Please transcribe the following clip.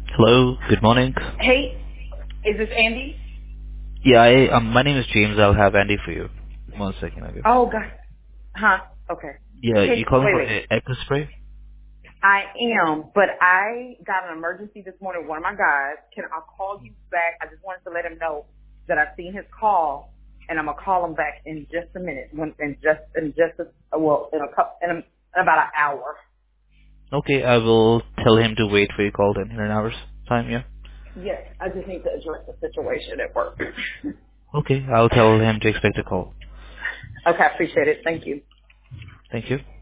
Hello, good morning. Hey, is this Andy? Yeah, my name is James. I'll have Andy for you. 1 second, okay. Oh, God. Huh? Okay. Yeah, Can, you calling wait, for wait. Echo Spray? I am, but I got an emergency this morning with one of my guys. Can I call you back? I just wanted to let him know that I've seen his call, and I'm gonna call him back in just a minute. In about an hour. Okay, I will tell him to wait for your call then in an hour's time, yeah? Yes, I just need to address the situation at work. Okay, I'll tell him to expect a call. Okay, I appreciate it. Thank you. Thank you.